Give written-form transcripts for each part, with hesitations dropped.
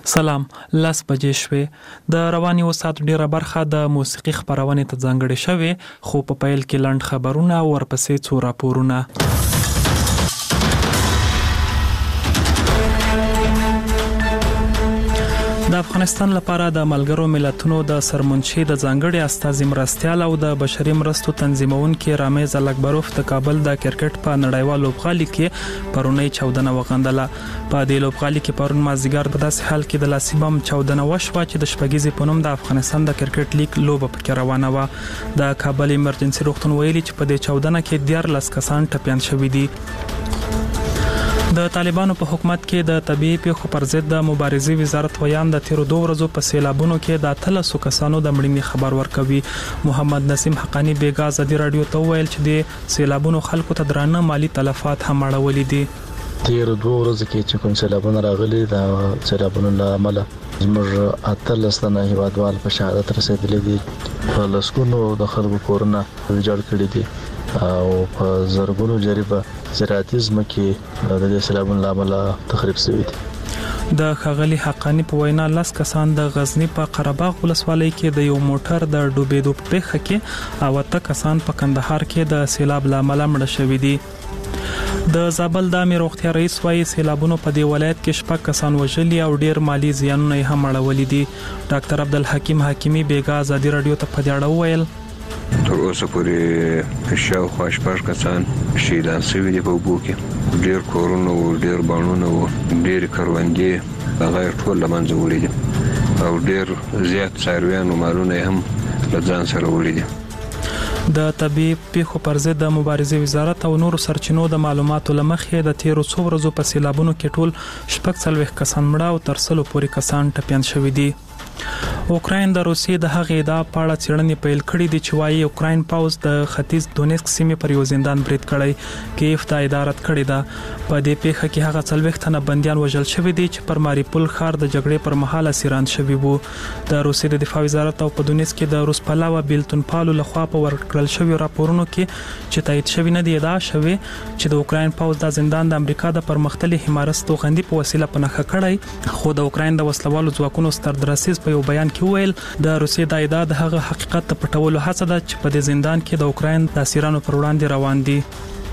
سلام، 10 بجې شوې. د رواني وسات ډیره برخه د موسیقي خبرونه ته ځانګړې شوې، خو په پیل کې لنډ خبرونه او ورپسې څو راپورونه. د افغانستان لپاره د ملګرو ملتونو د سرمنشي د ځانګړي استازي مرستيال او د بشري مرستو تنظیمونکو رامیز الکبروف د کابل د کرکټ په نړیوال لوبغالي کې پرونی 14 وغندله. په دې لوبغالي کې پرون مازیګر په داسې حال کې د لاسیبم 14 وشوه چې د شپږیزې په نوم د افغانستان د کرکټ لیګ لوبه پکې روانه و. د کابل ایمرجنسي روغتون ویلي چې په دې 14 کې 14 کسان ټپيان شوي دي. د طالبانو په حکومت کې د طبيعي پیښو پر ضد د مبارزې وزارت ویان د تیر 2 ورځو په سیلابونو کې د 13 کسانو د مړینې خبر ورکوي. محمد نسیم حقانی بیګا ازادي رادیو ته ویل چې د سیلابونو خلکو ته درانه مالی تلفات هم اړولې دي. تیر 2 ورځې کې چې کوم سیلابونه راغلي د سیلابونو له امله زموږ 18 تنه هیوادوال په شهادت رسیدلي دي. په لسګونو د خلکو کورونه ویجاړ کړي دي او په زرګونو جریبه زراعتي ځمکې د دې سیلابونو له امله تخریب شوي دي. د خغلی حقانی په وینا 10 کسان د غزنی په قرهباغ ولسوالۍ کې د یو موټر د ډوبېدو په پیښه کې او 8 کسان په کندهار کې د سیلاب له امله مړه شوي دي. د زابل د امیر روغتیا رئیس وايي سیلابونو په دې ولایت کې 6 کسان وژلي او ډیر مالی زیانونه هم اړولي دي. ډاکټر عبدالحکیم حکیمی بیګا ازادي رادیو ته په دې اړه وویل تر اوسه پورې شاوخوا 8 کسان شهیدان شوي دي په اوبو کې. ډیر کورونه او ډیر بانونه او ډیر کروندې هغه ټول له منځه وړي دي او ډیر زیات څارویان او مالونه هم له ځان سره وړي دي. د طبيعي پیښو پر ضد د مبارزې وزارت او نورو سرچینو د معلوماتو لمخې د تیر 2 ورځو په سیلابونو کې ټول 14 کسان مړه او تر 100 پورې کسان ټپيان شوي دي. اوکراین د روسیې د هغې ادعا په اړه څېړنې پیل کړې دي چې وايي اوکراین پوځ د ختیځ دونیسک سیمې پر یو زندان برید کړی. کیف د ادارت کړی ده. په دې پیښه کې هغه 40 تنه بنديان وژل شوي دي چې پر ماریپول ښار د جګړې پر مهال اسیران شوي وو. د روسیې د دفاع وزارت او په دونیسک کې د روس پلاوه بیلتون پالو لخوا په ورکړل شوی راپورونو کې چې تایید شوی نه دی ادعا شوی چې د اوکراین پوځ د زندان د امریکا د پرمختللي حمایت توغندي په وسیله پنهخه کړی. خو د اوکراین د وسلوالو ځواکونو ستردرسیز په یو بیان کې ویل د روسیې د ادعا د هغه حقیقت ته پټولو هڅه ده چې په دې زندان کې د اوکراین د اسیرانو پر وړاندې روان دي.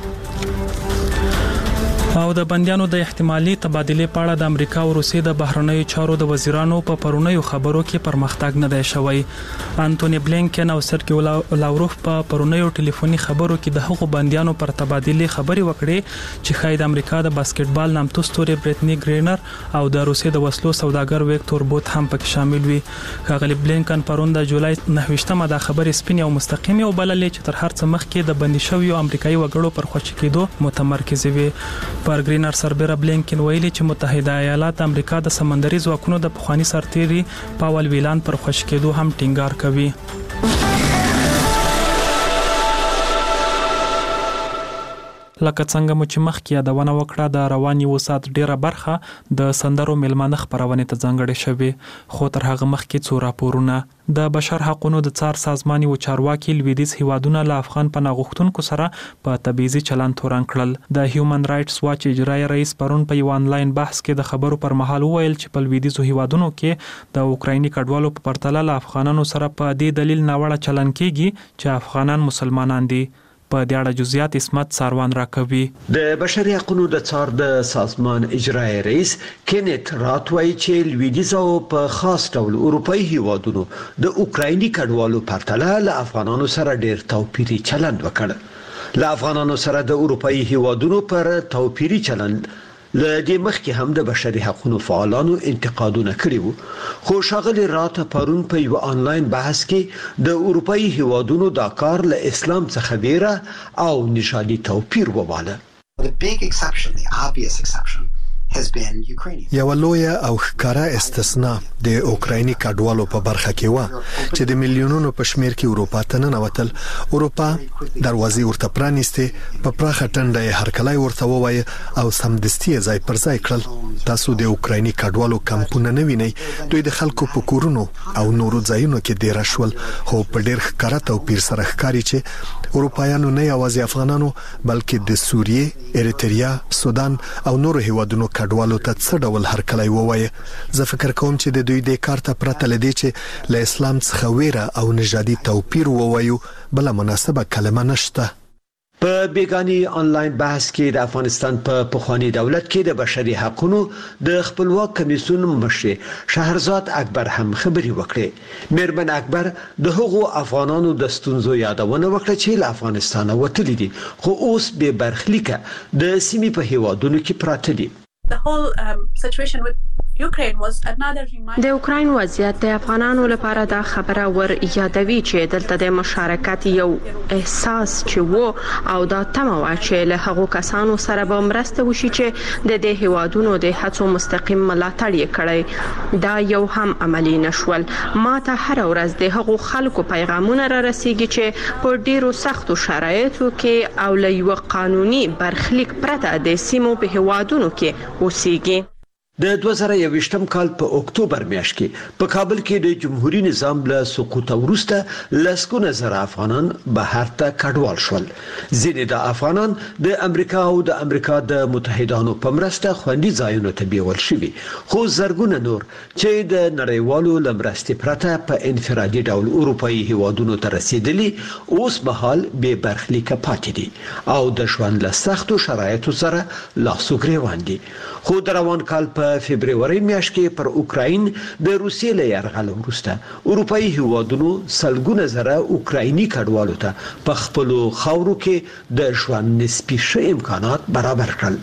او د بنديانو د احتمالي تبادله په اړه د امریکا او روسیې د بهرنیو چارو د وزیرانو په پرونیو خبرو کې پرمختګ نه دی شوی. انټونی بلینکن او سرګي لاوروف په پرونیو ټلیفوني خبرو کې د هغو بنديانو پر تبادله خبري وکړي چې خاید امریکا د باسکټبال نامتو ستوري بریټنی ګرینر او د روسیې د وسلو سوداګر ویکټور بوت هم پکې شامل وي. ښاغلي بلینکن پرون د جولای 9 د خبرې سپینې او مستقیمه وبللې چې تر هر څه مخکې د بندي شویو امریکایي وګړو پر خوشی کېدو متمرکز وي. پر ګرینر سربېره بلینکن ویلي چې متحده ایالات امریکا د سمندري ځواکونو د پخوانی سرتیري پاول ویلان پر خوشی کېدو هم ټینګار کوي. لکه څنګه مو چې مخکې یادونه وکړه د رواني وسات ډیره برخه د سندرو ملمانه خبرونه ته ځانګړې شوی، خو تر هغه مخکې څو راپورونه. د بشر حقوقو د څار سازماني او چارواکي لویدیز هیوادونه له افغان پناه غوښتونکو سره په تبعیضي چلند تورن کړل. د هیومن رائټس واچ اجرایي رئیس پرون په یو انلاین بحث کې د خبرو پر مهال وویل چې په لویدیزو هیوادونو کې د اوکرایني کډوالو په پرتله له افغانانو سره په دې دلیل ناوړه چلند کیږي چې افغانان مسلمانان دي. په دې اړه جزئیات اسمت ساروان راکوي. د بشري حقوقو د څار د سازمان اجرایي رئیس کینیت راتوي چې لویدیزو په خاص ډول اروپאי هیوادونو د اوکرایني کډوالو په پرتله له افغانانو سره ډیر توپیري چلند وکړ. له افغانانو سره د اروپאי هیوادونو پر توپیري چلند لدې مخکې هم د بشري حقوقو فعالانو انتقادونه کړي وو، خو ښاغلي راته پرون په یو انلاین بحث کې د اروپאי هیوادونو دا کار له اسلام څخه ویره او نژادي توپیر وواله. The big exception, the obvious exception یو لوی او ښکارا استثناء د اوکرایني کډوالو په برخه کې و چې د میلیونونو په شمیر کې اروپا ته ننوتل. اروپا دروازې ورته پرانیستې، په پراخه ټنډه هرکلای ورته ووایي او سمدستي ځای پر ځای کړل. تاسو د اوکرایني کډوالو کمپونه نه وینئ، دوی د خلکو په کورونو او نورو ځایونو کې ډیر شول، خو په ډیر ښکارا توپیر سره ښکاري چې اروپایانو نه یوازې افغانانو بلکې د سوریې، اریتریا، سودان او نورو هیوادونو کډوالو ته څه ډول هرکلی ووایي. زه فکر کوم چې د دوی د کارته پرته لدی چې له اسلام څخه ویره او نژادي توپیر ووایو بل مناسبه کلمه نشته. په بیگانی آنلاین بحث کې د افغانستان په پخوانی دولت کې د بشري حقوقو د خپلواک کمیسیون مشر شهرزاد اکبر هم خبري وکړه. میرمن اکبر د هغو افغانانو د ستونزو یادونه وکړه چې له افغانستان وتلي دي خو اوس به برخلیکه د سیمې په هیوادونو کې پراته دي. د اوکراین وضعیت د افغانانو لپاره دا خبره ور یادوي چې دلته د مشارکت یو احساس چې وو او دا تمه چې له هغو کسانو سره به مرسته وشي چې د دې هیوادونو د هڅو مستقیم ملاتړ یې کړی. دا یو هم عملی نشول. ما ته هر ورځ د هغو خلکو پیغامونه را رسیږي چې په ډیرو سختو شرایطو کې او له یو قانوني برخلیک پرته د سیمو په هیوادونو کې اوسېږي. د 2021م کال په اکتوبر میاشت کې په کابل کې د جمهوریت نظام له سقوط وروسته لسګونه زره افغانان بهر ته کډوال شول. ځینې د افغانان د امریکا او د امریکا د متحدانو په مرسته خوندي ځایونو ته بیول شوي خو زرګونه نور چې د نړیوالو لمرستې پرته په انفرادي ډول اروپאי هیوادونو ته رسیدلي اوس مهال به برخلیک پاتې دي او د ژوند له سختو شرایطو سره لاس وګریوان دي. خو د روان کال په فبرवरी میاشت کې پر اوکراین د روسیې له یرغل وروسته اروپאי هیوادونو سلګونه زره اوکرایني کډوالو ته په خپل خاورو کې د ژوند نسبي امکانات برابر کړل.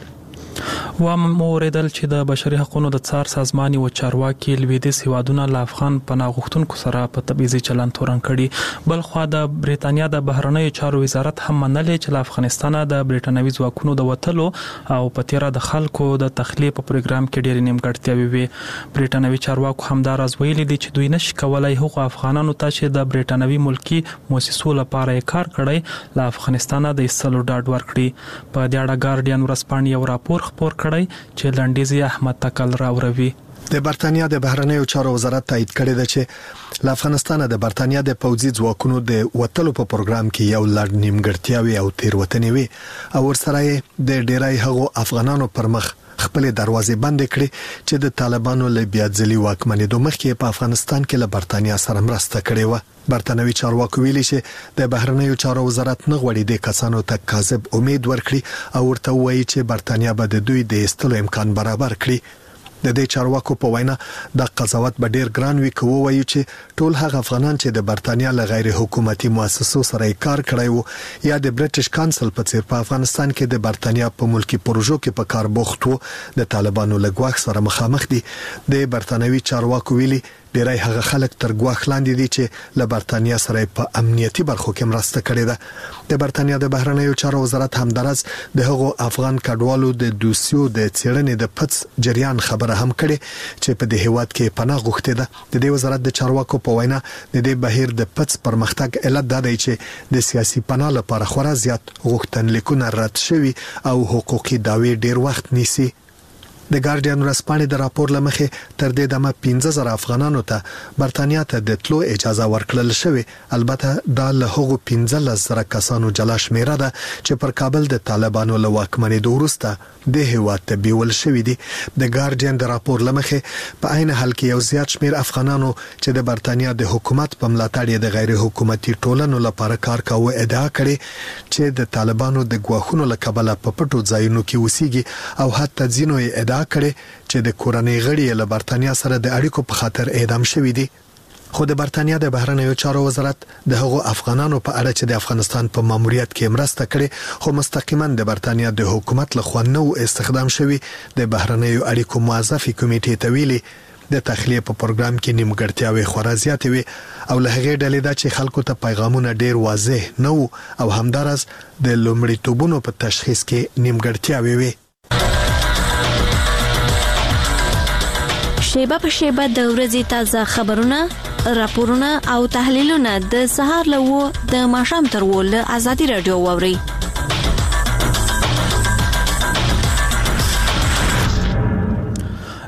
و موریدل چې د بشري حقوقو د څار سازمان او چارواکي لویدیځ هیوادونو له افغان پناه غوښتونکو سره په تبعیضي چلند تورن کړي. بل خو د بریټانیا د بهرنیو چارو وزارت هم منلې چې له افغانستان د بریټانوي ځواکونو د وټلو او په تیر د خلکو د تخلیه په پروګرام کې ډېر نیمګړتیاوې وي. بریټانوي چارواکو هم دا راز ویلي دي چې دوی نشي کولای هغو افغانانو ته چې د بریټانوي ملکی مؤسسو لپاره کار کړی له افغانستان د ایستلو ډاډ ورکړي. په دې اړه ګارډین ورځپاڼې یو راپور خپور کړی چې لنډیزي احمد تکل راوروي. د برتانیا د بهرنیو چارو وزارت تایید کړی دی چې له افغانستان د برتانیا د پوځي ځواکونو د وټلو په پروګرام کې یو لړ نیمګړتیاوې او تیروتنې وي او ورسره د ډیرای هغو افغانانو پر مخ خپل دروازې بند کړي چې د طالبانو له بیا ځلي واکمنېدو مخکې په افغانستان کې له برتانیا سره مرسته کړې و. برتانوي چارواکو ویلي چې د بهرنیو چارو وزارت نه غوړي د کسانو ته کاذب امید ورکړي او ورته وایي چې برتانیا به د دوی د ایستلو امکان برابر کړي. د دې چارواکو په وینا د قضاوت به ډیر ګران وي کوو وایي چې ټول هغه افغانان چې د برتانیا له غیر حکومتي مؤسسو سره کار کړی وو یا د برټش کانسل په څیر په افغانستان کې د برتانیا په ملکی پروژو کې په کار بوخت وو د طالبانو له ګواښ سره مخامخ دي. د برتانوي چارواکو ویلي ډیرای هغه خلک تر ګواښ لاندې دي چې له برتانیا سره په امنیتي برخو کې مرسته کړې ده. د برتانیا د بهرنیو چارو وزارت هم درز د هغو افغان کډوالو د دوسیو د څېړنې د پڅ جریان خبره هم کړې چې په دې هیواد کې پناه غوښتې ده. د دې وزارت د چارواکو په وینا د دې بهیر د پڅ پرمختګ علت دا دی چې د سیاسي پناه لپاره خورا زیات غوښتنلیکونه رد شوي او حقوقي دعوی ډیر وخت نیسي. د ګارډین ورځپاڼې د راپور لمخې تر دې دمه 15000 افغانانو ته برتانیا ته د تلو اجازه ورکړل شوې. البته دا له هغو 15000 کسانو جلا شمیره ده چې پر کابل د طالبانو له واکمنېدو وروسته د هیواد ته بیول شوې دي. د ګارډین د راپور لمخې په عین حال کې یو زیات شمیر افغانانو چې د برتانیا د حکومت په ملاتړ د غیر حکومتي ټولنو لپاره کار کاوه ادعا کړې چې د طالبانو د ګواښونو له کبله په پټو ځایونو کې اوسېږي او حتی ځینو یې ادعا کړې چې د کورنۍ غړي له برتانیا سره د اړیکو په خاطر اعدام شوي دي. خو د برتانیا د بهرنیو چارو وزارت د هغو افغانانو په اړه چې د افغانستان په ماموریت کې مرسته کړي خو مستقیما د برتانیا د حکومت لخوا نو استخدام شوی د بهرنیو اړیکو موظفي کمیټې ته ویلي د تخلیه په پروګرام کې نیمګړتیاوې خورا زیاتې وي او له هغې ډلې دا چې خلکو ته پیغامونه ډیر واضح نه وو او همدارس د لومړیتوبونو په تشخیص کې نیمګړتیاوې وي. شیبه په شیبه د ورځې تازه خبرونه، راپورونه او تحلیلونه د سهار له 9 د ماښام تر 10 له ازادي رادیو واوري.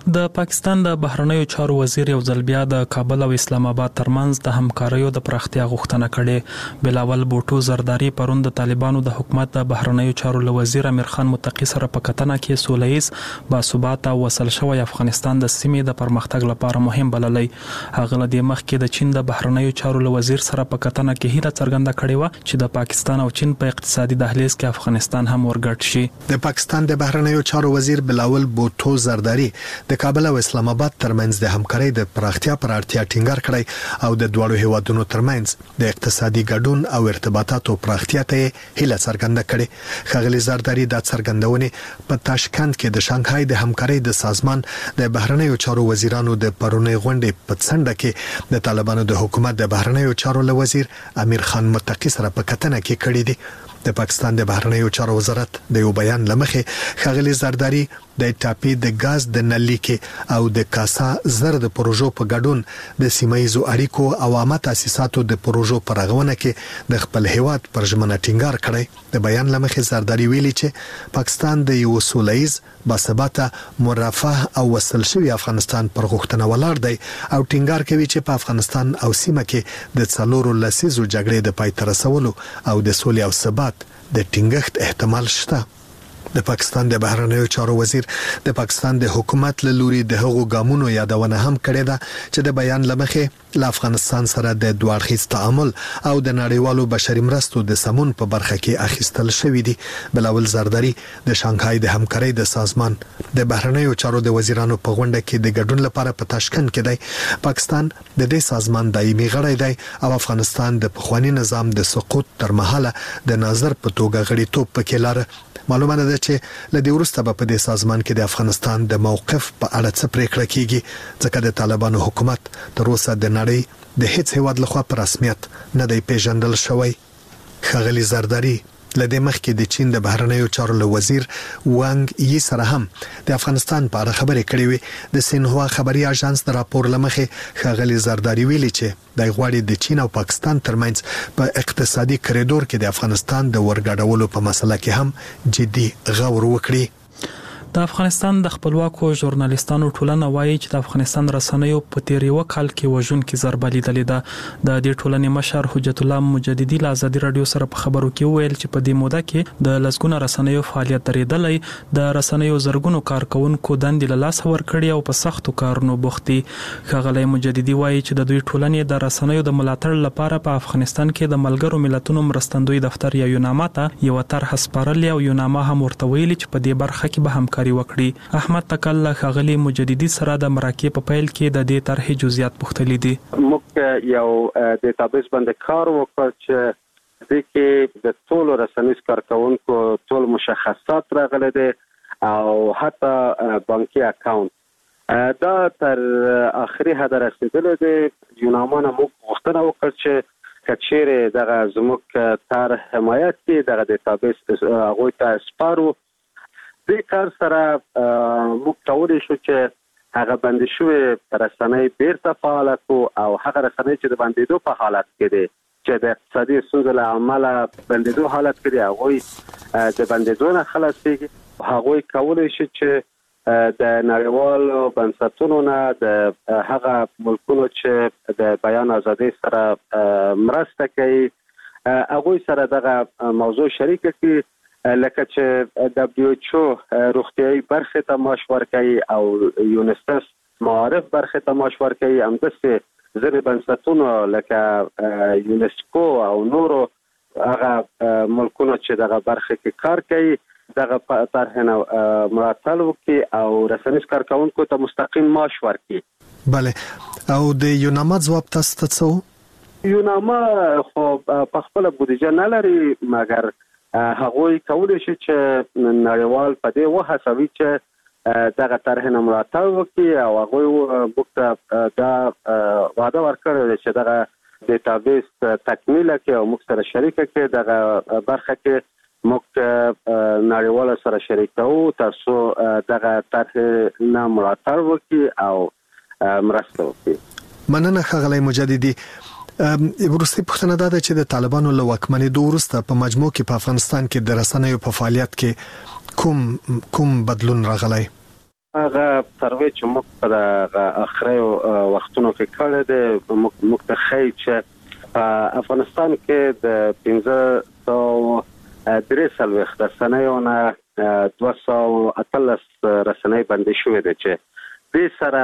د پاکستان د بهرنیو چارو وزیر یو ځل بیا د کابل او اسلام آباد ترمنځ د همکاریو د پراختیا غوښتنه کړې. بلاول بوټو زرداری پرون د طالبانو د حکومت د بهرنیو چارو له وزیر امیر خان متقی سره په کتنه کې سولهییز باثباته وصل شوی افغانستان د سیمې د پرمختګ لپاره مهم بللی. هغه له دې مخکې د چین د بهرنیو چارو له وزیر سره په کتنه کې هیله څرګنده کړې و چې د پاکستان او چین په اقتصادي دهلیز کې افغانستان هم ورګډ شي. د پاکستان د بهرنیو چارو وزیر بلاول بوټو زرداری د کابل او اسلام آباد ترمنځ د همکارۍ د پراختیا پر اړتیا ټینګار کړی او د دوړو هیوادونو ترمنځ د اقتصادي ګډون او ارتباطاتو پراختیا ته هیله څرګنده کړې. ښاغلي زرداری د څرګندونې په تاشکند کې د شانګهای د همکارۍ د سازمان د بهرنیو چارو وزیرانو د پرونی غونډې په څنډه کې د طالبانو د حکومت د بهرنیو چارو له وزیر امیر خان متقی سره په کتنه کې کړې دي. د پاکستان د بهرنیو چارو وزارت د یو بیان لمخې ښاغلي زرداری د ټاپي د غاز د نلیکې او د کاسا زر د پروژو په ګډون د سیمایزو اړیکو او عامه تاسیساتو د پروژو پر غوونه کې د خپل هیواد پر ژمنه ټینګار کړی. د بیان لمخې زرداری ویلي چې پاکستان د یو سولهییز باثباته مرفه او وصل شوی افغانستان پر غوښتنه ولاړ دی او ټینګار کوي چې په افغانستان او سیمه کې د څلورو لسیزو جګړې د پای ته رسولو او د سولې او ثبات د ټینګښت احتمال شته. د پاکستان د بهرنیو چارو وزیر د پاکستان د حکومت له لوري د هغو ګامونو یادونه هم کړې ده چې د بیان لمخې له افغانستان سره د دوه اړخیز تعامل او د نړیوالو بشري مرستو د سمون په برخه کې اخیستل شوې دي. بلاول زرداری د شانګهای د همکارۍ د سازمان د بهرنیو چارو د وزیرانو په غونډه کې د ګډون لپاره په تاشکند کې دی. پاکستان د دې سازمان دایمي غړی دی او افغانستان د پخوانی نظام د سقوط تر مهاله د ناظر په توګه غړیتوب پکې لاره. معلومه ده چې لدې وروسته په دې سازمان کې د افغانستان د موقف په اړه څه پریکړه کیږي ځکه د طالبانو حکومت تر اوسه د نړۍ د هیڅ هیواد لخوا په رسمیت نه دی پیژندل شوی. ښاغلي زرداری لدې مخکې د چین د بهرنیو چارو له وزیر وانګ یی سره هم د افغانستان په اړه خبرې کړې وي. د سینهوا خبري اژانس د راپور لمخې ښاغلي زرداری ویلي چې د غواړي د چین او پاکستان ترمنځ په اقتصادي کریډور کې د افغانستان د ورګډولو په مسله کې هم جدي غور وکړي. د افغانستان د خپلواکو ژورنالیستانو ټولنه وایي چې د افغانستان رسنیو په تیر یو کال کې وژونکې ضربه لیدلې ده. د دې ټولنې مشر حجت الله مجددي له ازادي رادیو سره په خبرو کې وویل چې په دې موده کې د لسګونه رسنیو فعالیت درېدلی، د رسنیو زرګونو کارکونکو دندې له لاسه ورکړي او په سختو کارونو بوخت دي. ښاغلی مجددي وایي چې د دوی ټولنې د رسنیو د ملاتړ لپاره په افغانستان کې د ملګرو ملتونو مرستندوی دفتر یا یوناما ته یو طرح سپارلې او یوناما هم ورته ویلي چې په دې برخه کې به همکاري وکړي. احمد تکل ښاغلي مجددي سره د مراکې په پیل کې د دې طرحې جزئیات پوښتلي دي. موږ یو ډیټابیس باندې کار وکړ چې د کې د ټولو رسنیز کارکونکو ټول مشخصات راغلي دي او حتی بانکي اکاونټ دا تر اخري حد رسیدلی دی. یوناما نه موږ غوښتنه وکړه چې کچېرې دغه زموږ طرح حمایت کې دغه ډیټابیس هغوی ته سپارو. دې کار سره موږ کولی شو چې هغه بندي شوې رسنۍ بیرته فعاله کړو او هغه رسنۍ چې د بندېدو په حالت کې دي چې د اقتصادي ستونزو له امله بندېدو حالت کې دي هغوی د بندېدو نه خلاصېږي. هغوی کولی شي چې د نړیوالو بنسټونو نه د هغه ملکونو چې د بیان ازادۍ سره مرسته کوي هغوی سره دغه موضوع شریکه کړي، لکه چې دبلیو ایچ او روغتیايي برخه ته معاش ورکوي او یونیسف معارف برخه ته معاش ورکوي. همداسې ځینې بنسټونه لکه یونسکو او نورو هغه ملکونو چې دغه برخه کې کار کوي دغه طرح نه ملاتړ وکړي او رسنیز کارکونکو ته مستقیم معاش ورکړي. بله او د یوناما ځواب تاسو ته څه؟ یوناما خو په خپل بودیجه نه لري مګر هغوی کولی شي چې نړیوال په دې وهڅوي چې دغه طرح نه ملاتړ وکړي او هغوی موږ ته دا وعده ورکړې ده چې دغه ډیټابیس تکمیله کړي او موږ سره شریکه کړي. دغه برخه کې موږ نړیوال سره شریکو ترڅو دغه طرح نه ملاتړ وکړي او مرسته وکړي. مننه ښاغلی مجددي. ورسته پوښتنه ده چې د طالبانو له واکمنېدو وروسته په مجموع کې په افغانستان کې د رسنیو په فعالیت کې کوم بدلون راغلی؟ هغه سروې چې موږ په اخري وختونو کې کړی دی موږ ته ښیي چې افغانستان کې د 1543 رسنیو نه 218 رسنۍ بندي شوې دي چې د سره